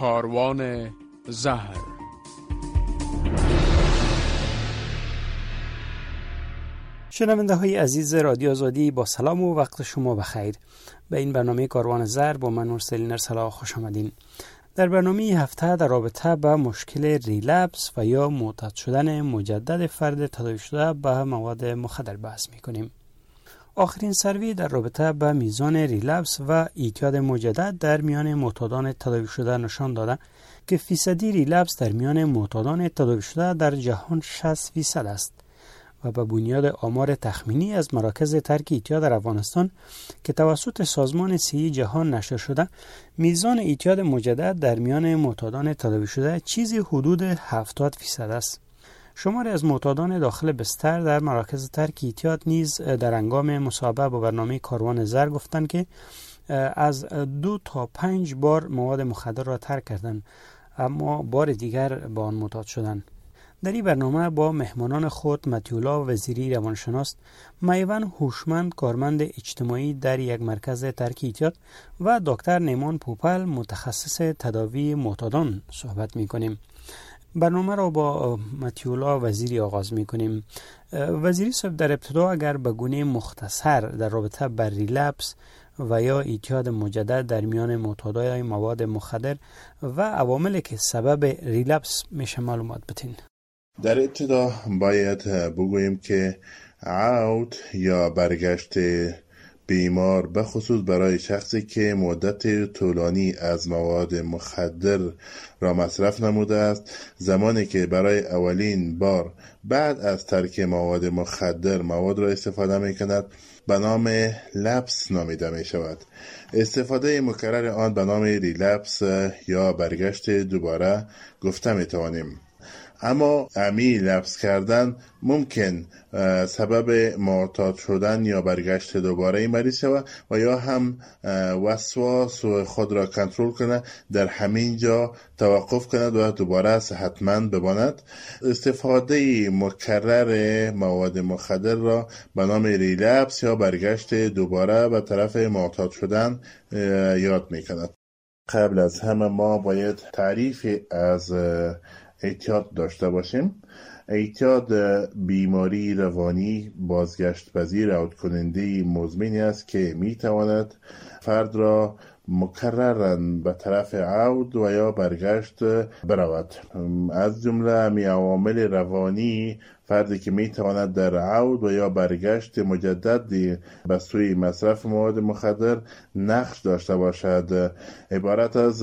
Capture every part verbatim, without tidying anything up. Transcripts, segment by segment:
کاروان زهر. شنونده های عزیز رادیو آزادی، با سلام و وقت شما بخیر. به این برنامه کاروان زهر با من نورسلین ارسلا خوش آمدین. در برنامه این هفته در رابطه با مشکل ریلپس و یا معتاد شدن مجدد فرد تداوی شده به مواد مخدر بحث میکنیم. آخرین سروی در رابطه با میزان ریلپس و اعتیاد مجدد در میان معتادان تداوی شده نشان داده که فیصدی ریلپس در میان معتادان تداوی شده در جهان شصت فیصد است و به بنیاد آمار تخمینی از مراکز ترک اعتیاد در افغانستان که توسط سازمان صحی جهان نشر شده، میزان اعتیاد مجدد در میان معتادان تداوی شده چیزی حدود هفتاد فیصد است. شماری از معتادان داخل بستر در مراکز ترک اعتیاد نیز در هنگام مصاحبه با برنامه کاروان زهر گفتند که از دو تا پنج بار مواد مخدر را ترک کردند، اما بار دیگر با آن معتاد شدند. در این برنامه با مهمانان خود متیولا وزیری روانشناس، میوان هوشمند کارمند اجتماعی در یک مرکز ترک اعتیاد و دکتر نیمان پوپل متخصص تداوی معتادان صحبت می‌کنیم. برنامه را با متیولا وزیری آغاز می‌کنیم. وزیری صاحب، در ابتدا اگر به گونه مختصر در رابطه با ریلپس و یا اعتیاد مجدد در میان معتادای مواد مخدر و عواملی که سبب ریلپس میشه معلومات بدین. در ابتدا باید بگوییم که عود یا برگشت بیمار به خصوص برای شخصی که مدت طولانی از مواد مخدر را مصرف نموده است، زمانی که برای اولین بار بعد از ترک مواد مخدر مواد را استفاده می کند به نام لپس نامیده می شود. استفاده مکرر آن به نام ریلپس یا برگشت دوباره گفته می توانیم. اما عمی لپس کردن ممکن سبب معتاد شدن یا برگشت دوباره این مریض شود و یا هم وسواس خود را کنترل کنه، در همین جا توقف کند و دوباره صحتمند بماند. استفاده مکرر مواد مخدر را به نام ریلپس یا برگشت دوباره به طرف معتاد شدن یاد می کند. قبل از همه ما باید تعریف از اعتیاد داشته باشیم. اعتیاد بیماری روانی بازگشت پذیر عود کننده مزمنی است که می تواند فرد را مکرراً به طرف عود و یا برگشت برود. از جمله می عوامل روانی فردی که می تواند در عود و یا برگشت مجدد به سوی مصرف مواد مخدر نقش داشته باشد عبارت از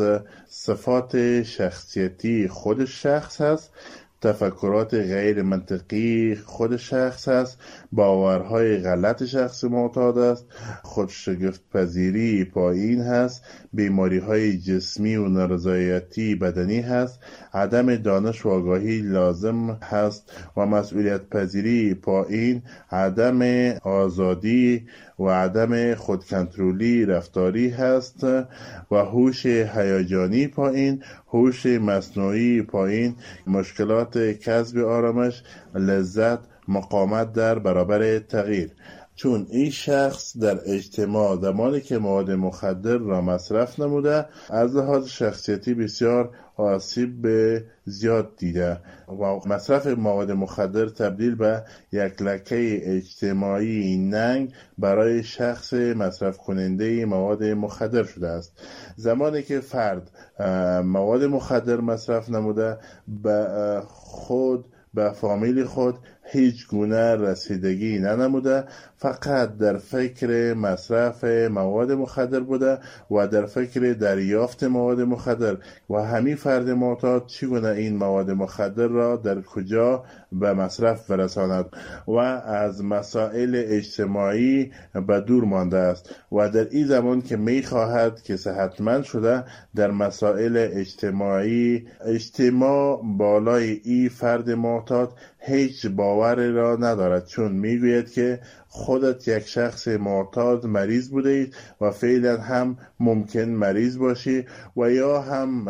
صفات شخصیتی خود شخص است، تفکرات غیر منطقی خود شخص است، باورهای غلط شخص معتاد است، خودشگفت پذیری پایین هست، بیماری های جسمی و نارضایتی بدنی هست، عدم دانش و آگاهی لازم هست و مسئولیت پذیری پایین، عدم آزادی و عدم خودکنترلی رفتاری هست و هوش هیجانی پایین، هوش مصنوعی پایین، مشکلات کسب آرامش، لذت، مقاومت در برابر تغییر. چون این شخص در اجتماع زمانی که مواد مخدر را مصرف نموده، از لحاظ شخصیتی بسیار آسیب به زیاد دیده و مصرف مواد مخدر تبدیل به یک لکه اجتماعی ننگ برای شخص مصرف کننده مواد مخدر شده است. زمانی که فرد مواد مخدر مصرف نموده، به خود به فامیل خود هیچ گونه رسیدگی ننموده، فقط در فکر مصرف مواد مخدر بوده و در فکر دریافت مواد مخدر و همین فرد معتاد چگونه این مواد مخدر را در کجا به مصرف برساند و از مسائل اجتماعی به دور مانده است و در این زمان که می خواهد که صحتمند شده در مسائل اجتماعی اجتماع بالای این فرد معتاد هیچ باوری را ندارد، چون میگوید که خودت یک شخص معتاد مریض بوده اید و فعلا هم ممکن مریض باشی و یا هم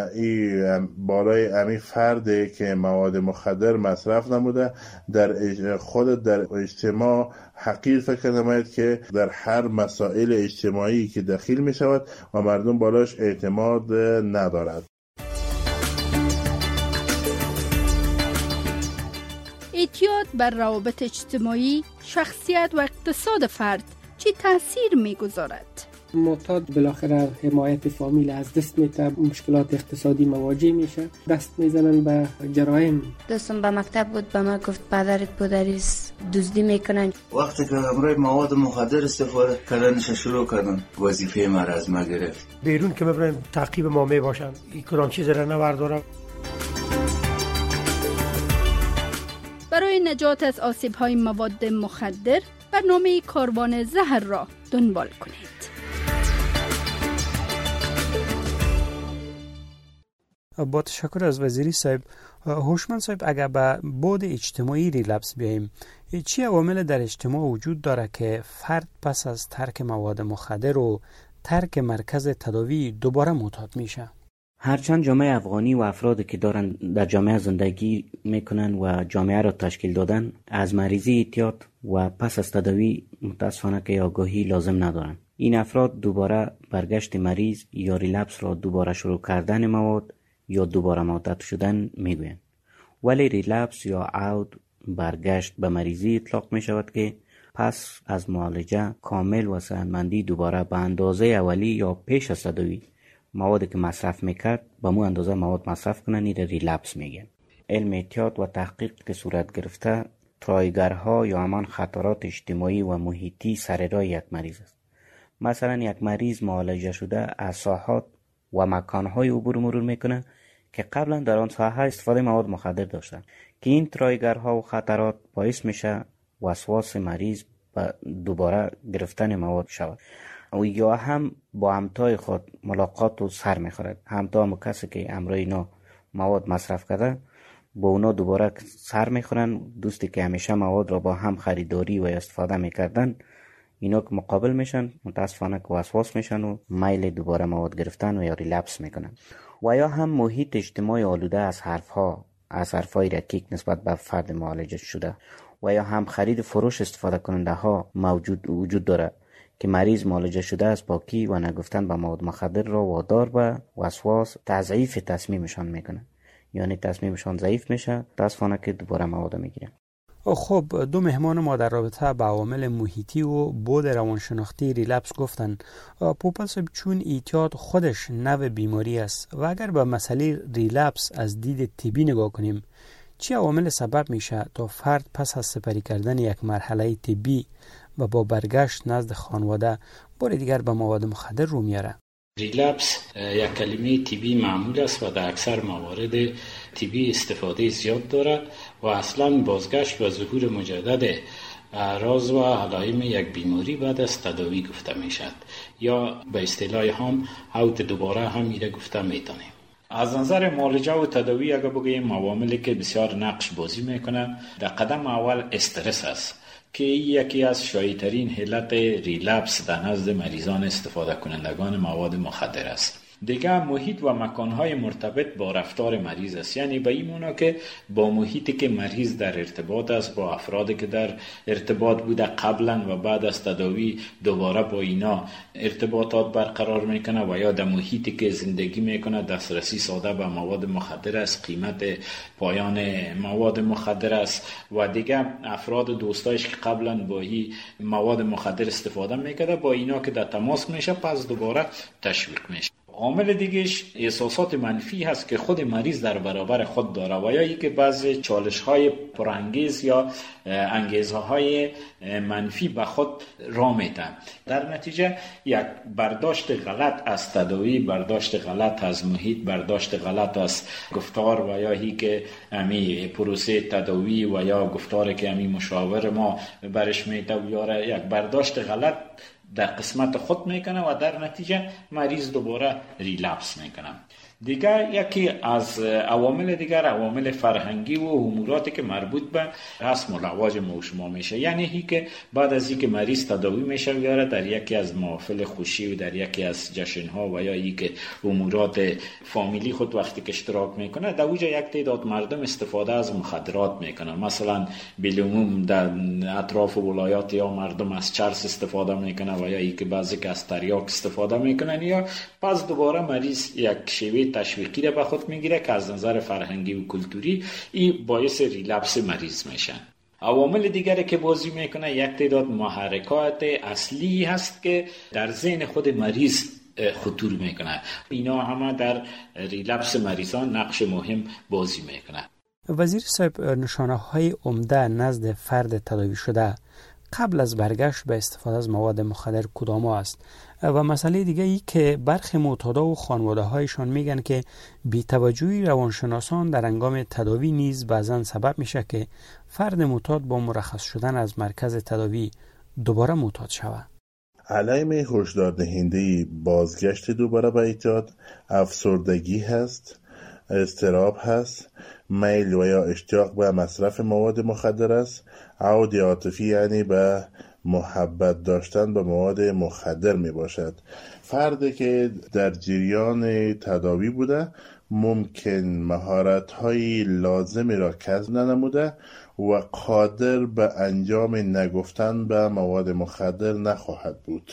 ای بالای امی فرد که مواد مخدر مصرف نموده در خودت در اجتماع حقیر فکر نماید که در هر مسائل اجتماعی که دخیل می شود و مردم بالاش اعتماد ندارد. مواد بر روابط اجتماعی، شخصیت و اقتصاد فرد چی تأثیر می‌گذارد؟ معتاد بالاخره حمایت فامیل از دست میده، مشکلات اقتصادی مواجه میشه، دست میزنن به جرایم. دوستم به مکتب بود، به من گفت پدرت پدریست دزدی میکنن. وقتی که امروی مواد مخدر استفاده کردنش شروع کردن، وظیفه ما را از ما گرفت. بیرون که ببرن تعقیب ما میباشن، این کدام چیز را نبردارم. برای نجات از آسیب‌های مواد مخدر برنامه کاروان زهر را دنبال کنید. با تشکر از وزیری صاحب. هوشمند صاحب، اگر به بعد اجتماعی ریلپس بیاییم، چی عوامل در اجتماع وجود داره که فرد پس از ترک مواد مخدر و ترک مرکز تداوی دوباره معتاد میشه؟ هرچند جامعه افغانی و افرادی که دارن در جامعه زندگی میکنن و جامعه را تشکیل دادن از مریضی اعتیاد و پس از تداوی متاسفانه که آگاهی لازم ندارن. این افراد دوباره برگشت مریض یا ریلپس را دوباره شروع کردن مواد یا دوباره معتاد شدن میگویند. ولی ریلپس یا عود برگشت به مریضی اطلاق می شود که پس از معالجه کامل و صحتمندی دوباره به اندازه اولی یا پیش از تداوی موادی که مصرف میکرد به مو اندازه مواد مصرف کنن، این ریلپس میگن. علم احتیاط و تحقیق که صورت گرفته، ترایگرها یا همان خطرات اجتماعی و محیطی سر راه یک مریض است. مثلا یک مریض معالجه شده از ساحات و مکانهای عبور مرور میکنه که قبلا در آن ساحه استفاده مواد مخدر داشتن، که این ترایگرها و خطرات باعث میشه وسواس مریض و دوباره گرفتن مواد شود. و یا هم با همتای خود ملاقات و سر میخورد. همتا هم کسی که امروی اینا مواد مصرف کرده با اونا دوباره سر میخورن. دوستی که همیشه مواد را با هم خریداری و استفاده میکردن، اینا که مقابل میشن متاسفانه که وسواس میشن و میل دوباره مواد گرفتن و یا ریلپس میکنن. و یا هم محیط اجتماعی آلوده از حرفها از حرفهای رکیک نسبت به فرد معالجه شده، و یا هم خرید فروش استفاده کننده ها موجود وجود داره که مریض معالجه شده از پاکی و نگفتن به مواد مخدر را وادار به وسواس تضعیف تصمیمشان میکنه، یعنی تصمیمشان ضعیف میشه، متاسفانه که دوباره مواد میگیرن. خب دو مهمان ما در رابطه با عوامل محیطی و بود روانشناختی ریلپس گفتن. پوپل صاحب، چون اعتیاد خودش نوع بیماری است و اگر به مسئله ریلپس از دید طبی نگاه کنیم، چه عوامل سبب میشه تا فرد پس از سپری کردن یک مرحله طبی و با برگشت نزد خانواده بار دیگر به مواد مخدر رو میاره؟ ریلپس یک کلمه طبی معمول است و در اکثر موارد طبی استفاده زیاد داره و اصلا بازگشت و ظهور مجدد اعراض و علائم یک بیماری بعد از تداوی گفته میشد، یا به اصطلاح هم عود دوباره هم میره گفته میتونیم. از نظر معالجه و تداوی اگر بگوییم عواملی که بسیار نقش بازی میکنه، در قدم اول استرس است که یکی از شایع‌ترین علت ریلپس در نزد مریضان استفاده کنندگان مواد مخدر است. دیگه محیط و مکانهای مرتبط با رفتار مریض است، یعنی به این معنا که با محیطی که مریض در ارتباط است، با افرادی که در ارتباط بوده قبلا و بعد از تداوی دوباره با اینا ارتباطات برقرار میکنه، و یا در محیطی که زندگی میکنه دسترسی ساده به مواد مخدر است، قیمت پایان مواد مخدر است، و دیگه افراد دوستایش که قبلا با این مواد مخدر استفاده میکرده با اینا که در تماس میشه، پس دوباره تشویق میشه. عامل دیگهش احساسات منفی هست که خود مریض در برابر خود داره، و یا ای که بعضی چالش‌های پرانگیز یا انگیزه‌های منفی به خود را میده. در نتیجه یک برداشت غلط از تداوی، برداشت غلط از محیط، برداشت غلط از گفتار، و یا ای که امی پروسه تداوی و یا گفتاری که امی مشاور ما برش میده و یا یک برداشت غلط در قسمت خود میکنه و در نتیجه مریض دوباره ریلپس میکنه. دیگر یکی از عوامل دیگر عوامل فرهنگی و اموراتی که مربوط به رسم و رواج ما و شما میشه، یعنی هی که بعد از اینکه مریض تداوی میشه بیاره در یکی از محافل خوشی و در یکی از جشنها و یا ای که امورات فامیلی خود وقتی که اشتراک میکنه، در اوجا یک تعداد مردم استفاده از مخدرات میکنن. مثلا بالعموم در اطراف ولایات یا مردم از چرس استفاده میکنن و یا ای که بعضی که از تریاک استفاده میکنن، یا پس دوباره مریض یک شیوه تشویقی را به خود میگیره که از نظر فرهنگی و کلتوری این باعث ریلپس مریض میشن. عوامل دیگری که بازی میکنه یک تعداد محرکات اصلی هست که در ذهن خود مریض خطور میکنه. اینا همه در ریلپس مریضان نقش مهم بازی میکنه. وزیر صاحب، نشانه های عمده نزد فرد تداوی شده قبل از برگشت به استفاده از مواد مخدر کدام است؟ و مسئله دیگه ای که برخی معتادا و خانواده هایشان میگن که بی‌توجهی روانشناسان در هنگام تداوی نیز بعضا سبب میشه که فرد معتاد با مرخص شدن از مرکز تداوی دوباره معتاد شود. علائم هشدار دهنده بازگشت دوباره به اعتیاد افسردگی هست، اضطراب هست، میل و یا اشتیاق به مصرف مواد مخدر است، عود عاطفی یعنی به محبت داشتن به مواد مخدر می باشد. فردی که در جریان تداوی بوده ممکن مهارت‌های لازمی را کسب ننموده و قادر به انجام نگفتن به مواد مخدر نخواهد بود.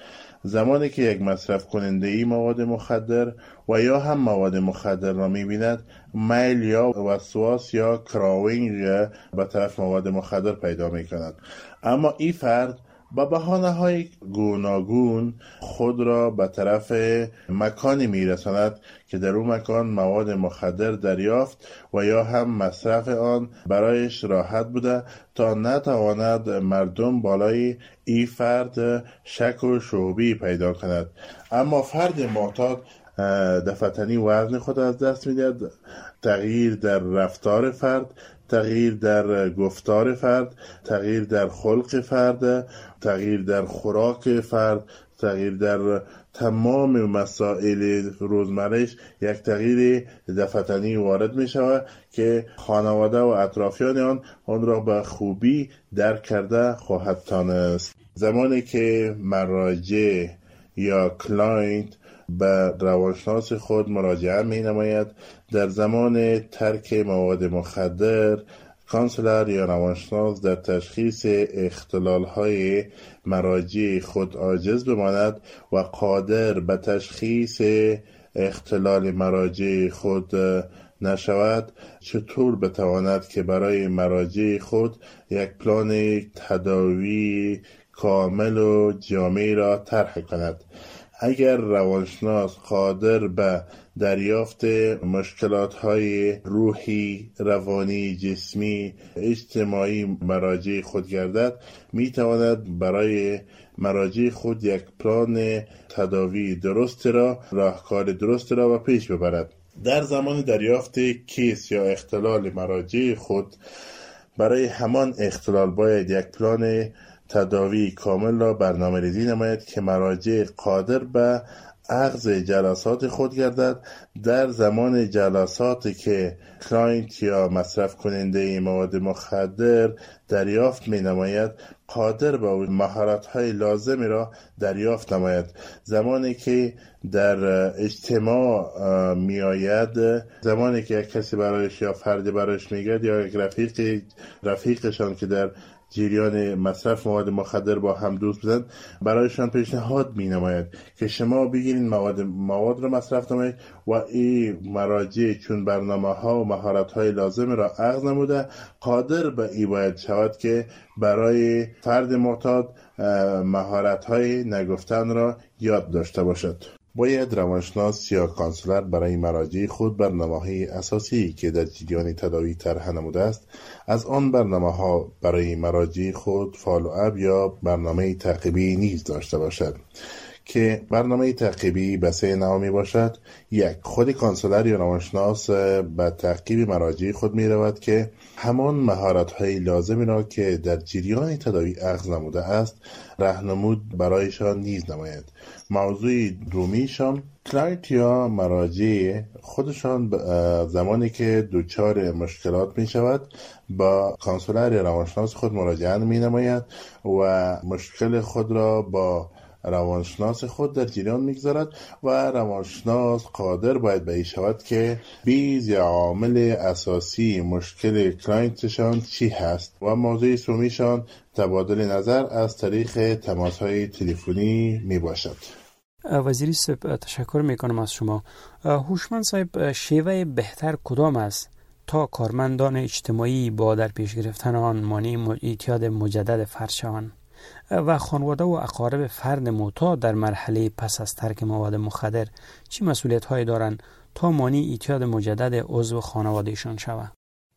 زمانی که یک مصرف کننده ای مواد مخدر و یا هم مواد مخدر را می‌بیند، میل یا وسواس یا کراوینگ به طرف مواد مخدر پیدا می‌کند. اما این فرد با بهانه‌های گوناگون خود را به طرف مکانی می‌رساند که در اون مکان مواد مخدر دریافت و یا هم مصرف آن برایش راحت بوده تا نتواند مردم بالای این فرد شک و شعبی پیدا کند. اما فرد معتاد دفعتنی وزن خود از دست می‌دهد، تغییر در رفتار فرد، تغییر در گفتار فرد، تغییر در خلق فرد، تغییر در خوراک فرد، تغییر در تمام مسائل روزمرهش یک تغییر دفعتنی وارد می شود که خانواده و اطرافیان آن آن را به خوبی درک کرده خواهد تانست. زمانی که مراجع یا کلاینت به روانشناس خود مراجعه می نماید، در زمان ترک مواد مخدر کانسلر یا روانشناس در تشخیص اختلال‌های مراجع خود عاجز بماند و قادر به تشخیص اختلال مراجع خود نشود، چطور بتواند که برای مراجع خود یک پلان تداوی کامل و جامع را طرح کند؟ اگر روانشناس قادر به دریافت مشکلات‌های روحی، روانی، جسمی، اجتماعی مراجع خود گردد، می‌تواند برای مراجع خود یک پلان تداوی درست را، راهکار درست را به پیش ببرد. در زمان دریافت کیس یا اختلال مراجع خود، برای همان اختلال باید یک پلان تداوی کامل را برنامه ریزی نماید که مراجع قادر به اخذ جلسات خود گردد. در زمان جلساتی که کلاینت یا مصرف کننده مواد مخدر دریافت می نماید، قادر به مهارت‌های لازمی را دریافت نماید. زمانی که در اجتماع می آید، زمانی که یک کسی برایش یا فردی برایش میگه یا یک رفیق رفیقشان که در جریان مصرف مواد مخدر با هم دوست بودن، برایشان پیشنهاد می نماید که شما بگیرین مواد مواد را مصرف نمایید و این مراجع چون برنامه ها و مهارت های لازم را اخذ نموده، قادر به این باید شود که برای فرد معتاد مهارت های نگفتن را یاد داشته باشد. باید روانشناس یا کانسلر برای مراجع خود برنامه‌های اساسی که در جریان تداوی طرح نموده است، از آن برنامه‌ها برای مراجع خود فالو اپ یا برنامه تعقیبی نیز داشته باشد که برنامه تعقیبی به سه نوع می باشد. یک، خود کانسلر یا روانشناس به تعقیب مراجع خود می رود که همان مهارت‌های لازمی را که در جریان تداوی اخذ نموده است راهنمود برایشان نیز نماید. موضوع دومیشان، کلاینت یا مراجع خودشان زمانی که دچار مشکلات می شود با کانسلر یا روانشناس خود مراجعه می نماید و مشکل خود را با روانشناس خود در جریان میگذارد و روانشناس قادر باید به این شود که بیز یا عامل اساسی مشکل کلاینتشان چی هست و موضوع سومیشان تبادل نظر از طریق تماس‌های تلفنی می باشد. وزیری صاحب تشکر میکنم از شما. هوشمند صاحب، شیوه بهتر کدام است تا کارمندان اجتماعی با در پیش گرفتن آن مانع اعتیاد مجدد فرد شوند و خانواده و اقارب فرد معتاد در مرحله پس از ترک مواد مخدر چه مسئولیت‌هایی دارند تا مانع اعتیاد مجدد عضو خانوادهشان شود؟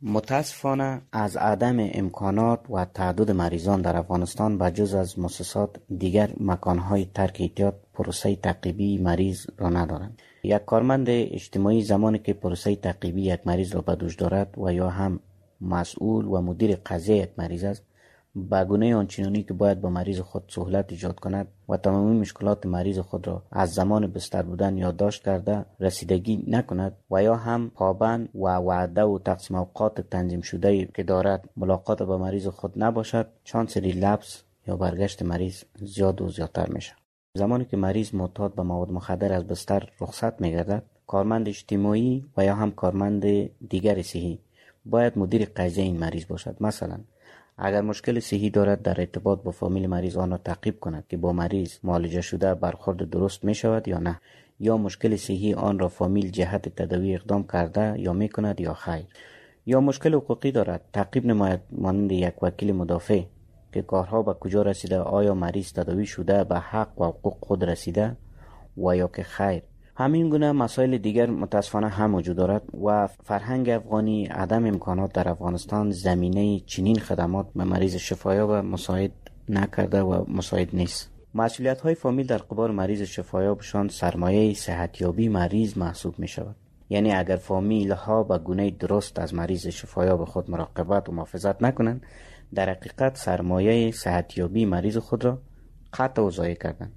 متاسفانه از عدم امکانات و تعدد مریضان در افغانستان به جز از مؤسسات دیگر مکانهای ترک اعتیاد پروسه تعقیبی مریض را ندارند. یک کارمند اجتماعی زمانی که پروسه تعقیبی یک مریض را به دوش دارد و یا هم مسئول و مدیر قضیه یک مریض است، به گونه آنچنانی که باید با مریض خود سهولت ایجاد کند و تمامی مشکلات مریض خود را از زمان بستر بودن یادداشت کرده رسیدگی نکند و یا هم پابند و وعده و تقسیم اوقات تنظیم شده که دارد ملاقات با مریض خود نباشد، شانس ریلپس یا برگشت مریض زیاد و زیادتر میشه. زمانی که مریض معتاد به مواد مخدر از بستر رخصت میگردد، کارمند اجتماعی و یا هم کارمند دیگر صحی باید مدیر قضیه این مریض باشد. مثلا اگر مشکل صحی دارد در ارتباط با فامیل مریض آن را تعقیب کند که با مریض معالجه شده برخورد درست می شود یا نه، یا مشکل صحی آن را فامیل جهت تداوی اقدام کرده یا می کند یا خیر، یا مشکل حقوقی دارد تعقیب نماید مانند یک وکیل مدافع که کارها به کجا رسیده، آیا مریض تداوی شده به حق و حقوق خود رسیده و یا که خیر. همین گونه مسائل دیگر متاسفانه هم وجود دارد و فرهنگ افغانی عدم امکانات در افغانستان زمینه چنین خدمات به مریض شفایاب مساعد نکرده و مساعد نیست. مسئولیت های فامیل در قبال مریض شفایابشان سرمایه صحتیابی مریض محسوب می شود. یعنی اگر فامیل ها به گونه درست از مریض شفایاب خود مراقبت و محافظت نکنند، در حقیقت سرمایه صحتیابی مریض خود را قطع و ضایع کردند.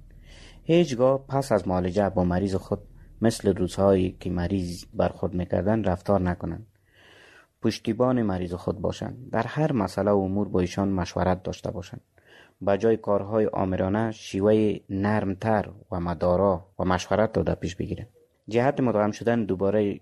هیچگاه پس از معالجه با مریض خود مثل روزهایی که مریض برخورد میکردن رفتار نکنند. پشتیبان مریض خود باشند. در هر مسئله و امور با ایشان مشورت داشته باشند. به جای کارهای آمرانه شیوه نرمتر و مدارا و مشورت را در پیش بگیرند. جهت مداوم شدن دوباره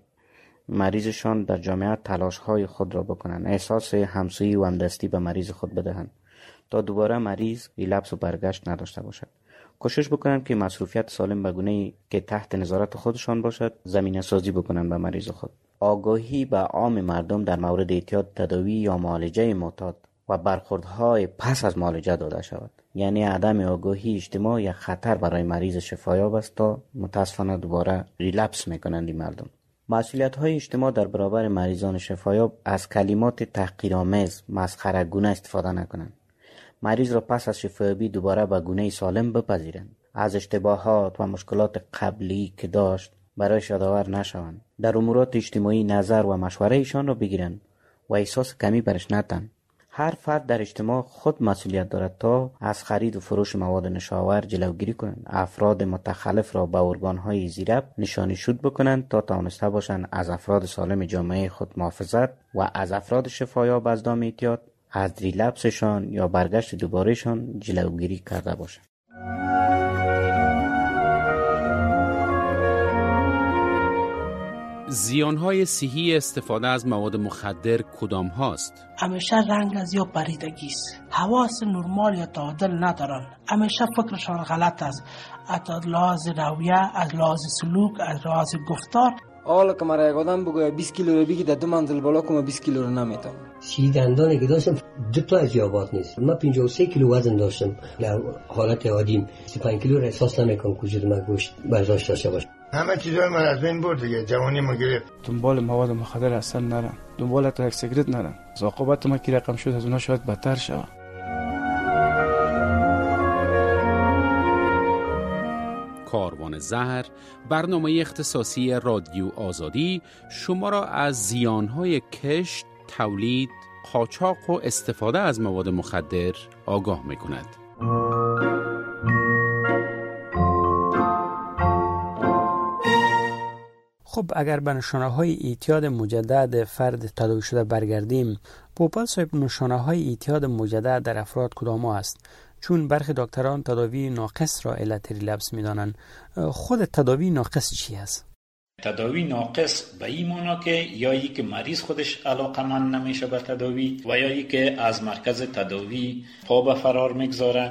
مریضشان در جامعه تلاشهای خود را بکنند. احساس همسویی و همدستی به مریض خود بدهند تا دوباره مریض ریلپس و برگشت نداشته باشد. کوشش بکنند که مصروفیت سالم به گونه‌ای که تحت نظارت خودشان باشد زمینه سازی بکنند به مریض خود. آگاهی به عام مردم در مورد اعتیاد، تداوی یا معالجه معتاد و برخوردهای پس از معالجه داده شود. یعنی عدم آگاهی اجتماع یک خطر برای مریض شفایاب است تا متاسفانه دوباره ریلپس میکنند این مردم. مسئولیت‌های اجتماع در برابر مریضان شفایاب از کلمات تحقیرآمیز، مسخره‌گونه استفاده نکنند. مریض را پس از شفایابی دوباره به گونه سالم بپذیرند. از اشتباهات و مشکلات قبلی که داشت برایش یادآور نشوند. در امورات اجتماعی نظر و مشوره ایشان را بگیرند و احساس کمی برش ندهند. هر فرد در اجتماع خود مسئولیت دارد تا از خرید و فروش مواد نشاور جلوگیری کنند. افراد متخلف را به ارگان‌های زیرب نشانی شود بکنند تا توانسته باشند از افراد سالم جامعه خود محافظت و از افراد شفایاب از دام اعتیاد، از ریلپسشان یا برگشت دوبارهشان جلوگیری کرده باشند. زیانهای صحی استفاده از مواد مخدر کدام هاست؟ همیشه رنگ از یا پریدگی است. حواس نرمال یا تعادل ندارن. همیشه فکرشان غلط است. از لحاظ رویه، از لحاظ سلوک، از لحاظ گفتار. حالا که مرا یک آدم بگوید بیست کیلو رو بگی در دو منزل بالا کنم بیست کیلو رو نمیتونم. سی دندانی که داشتم دو تا از یابات نیست. من پنجاه و سه کیلو وزن داشتم. در حالت عادیم سی و پنج کیلو را احساس نمیکنم که وجود من گوشت برداشت داشته باشه. همه چیزای من از بین برد دیگه، جوانی ما گرفت. دنبال مواد مخدر اصلا نرم، دنبال تا یک سیگرت نرم. عاقبت ما که رقم شد از اونها شاید بدتر شود. کاروان زهر، برنامه اختصاصی رادیو آزادی، شما را از زیانهای کشت، تولید، قاچاق و استفاده از مواد مخدر آگاه می‌کند. خب اگر به نشانه‌های اعتیاد مجدد فرد تداوی شده برگردیم، پوپل صاحب نشانه‌های اعتیاد مجدد در افراد کدام است؟ چون برخی دکتران تداوی ناقص را علت ریلپس می‌دانند. خود تداوی ناقص چی است؟ تداوی ناقص به این معنا که یا ای که مریض خودش علاقمند نمیشه به تداوی و یا ای که از مرکز تداوی پا به فرار میگذاره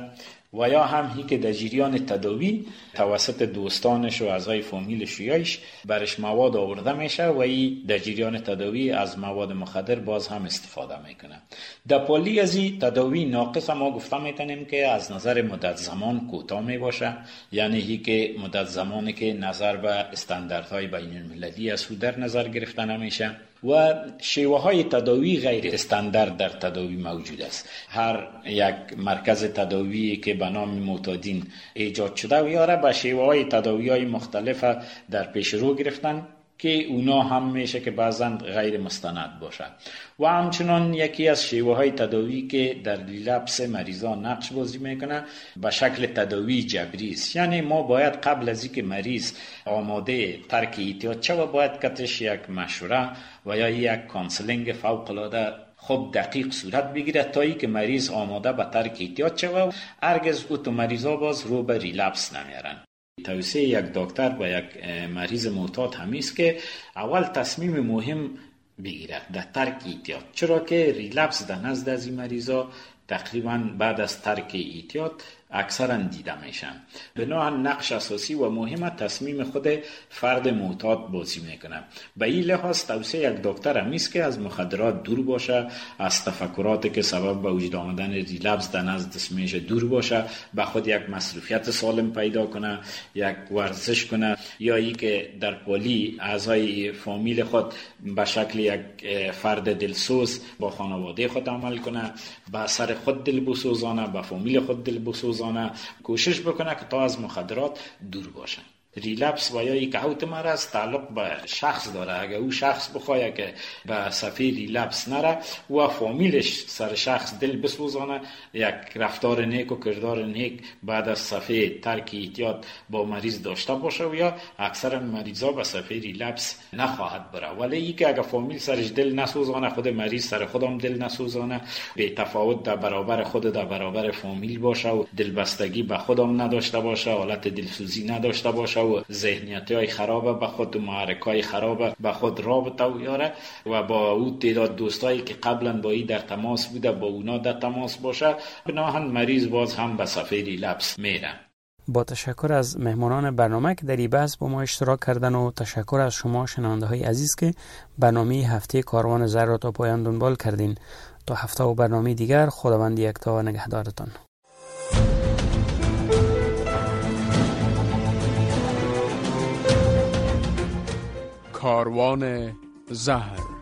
و یا هم هی که در جریان تداوی توسط دوستانش و اعضای فامیلش یایش برش مواد آورده میشه و ای در جریان تداوی از مواد مخدر باز هم استفاده میکنه. در پالی از این تداوی ناقص ما گفته میتونیم که از نظر مدت زمان کوتاه می باشه، یعنی هی که مدت زمانی که نظر به استانداردهای بین المللی از او در نظر گرفته نمیشه و شیوه های تداوی غیر استاندارد در تداوی موجود است. هر یک مرکز تداوی که به نام معتادین ایجاد شده و یاره به شیوه های تداوی های مختلف در پیش رو گرفتن که اونا هم میشه که بعضا غیر مستند باشه و همچنان یکی از شیوه های تداوی که در ریلپس مریضان نقش بازی میکنه به شکل تداوی جبری است. یعنی ما باید قبل از اینکه مریض آماده ترک اعتیاد شود باید کتش یک مشوره و یا یک کانسلینگ فوق العاده خب دقیق صورت بگیره تا ای که مریض آماده به ترک اعتیاد شود و هرگز او تو مریضا باز رو به ریلپس نمیارن. توصیه یک دکتر و یک مریض معتاد همیست که اول تصمیم مهم بگیرد در ترک اعتیاد، چرا که ریلپس در نزد از این مریضا تقریبا بعد از ترک اعتیاد اکثرا دیده میشن. بنابراین نقش اساسی و مهم تصمیم خود فرد معتاد بازی میکنه. به این لحاظ توصیه یک دکتر همیست که از مخدرات دور باشه، از تفکراتی که سبب به وجود آمدن ریلپس در نزد میشه دور باشه، به خود یک مصروفیت سالم پیدا کنه، یک ورزش کنه، یا ای که در پالی اعضای فامیل خود به شکل یک فرد دلسوز با خانواده خود عمل کنه، به سر خود دل بسوزانه، به فامیل خود دل بسوزانه، کوشش بکنه که تا از مخدرات دور باشه. ریلپس و یا یک اوت مرض تعلق به شخص داره. اگر او شخص بخواه که به صفحه ریلپس نره و فامیلش سر شخص دل بسوزانه، یک رفتار نیک و کردار نیک بعد از صفحه ترک اعتیاد با مریض داشته باشه و یا اکثر مریضا به صفحه ریلپس نخواهد بره. ولی ای که اگر فامیل سرش دل نسوزانه، خود مریض سر خودم دل نسوزانه، به تفاوت در برابر خود در برابر فامیل باشه و دلبستگی به خودم نداشته باشه، حالت دلسوزی نداشته باشه و ذهنیت های خرابه به خود و محرک های خرابه به خود رابطه و یاره و با او تعداد دوستایی که قبلا با ای در تماس بوده با اونا در تماس باشه، بناهن مریض باز هم به صفحه ریلپس میره. با تشکر از مهمانان برنامه که در این بحث با ما اشتراک کردن و تشکر از شما شنونده های عزیز که برنامه هفته کاروان زر را تا پایان دنبال کردین. تا هفته و برنامه دیگر خداوند یکتا نگهدارتان. کاروان زهر.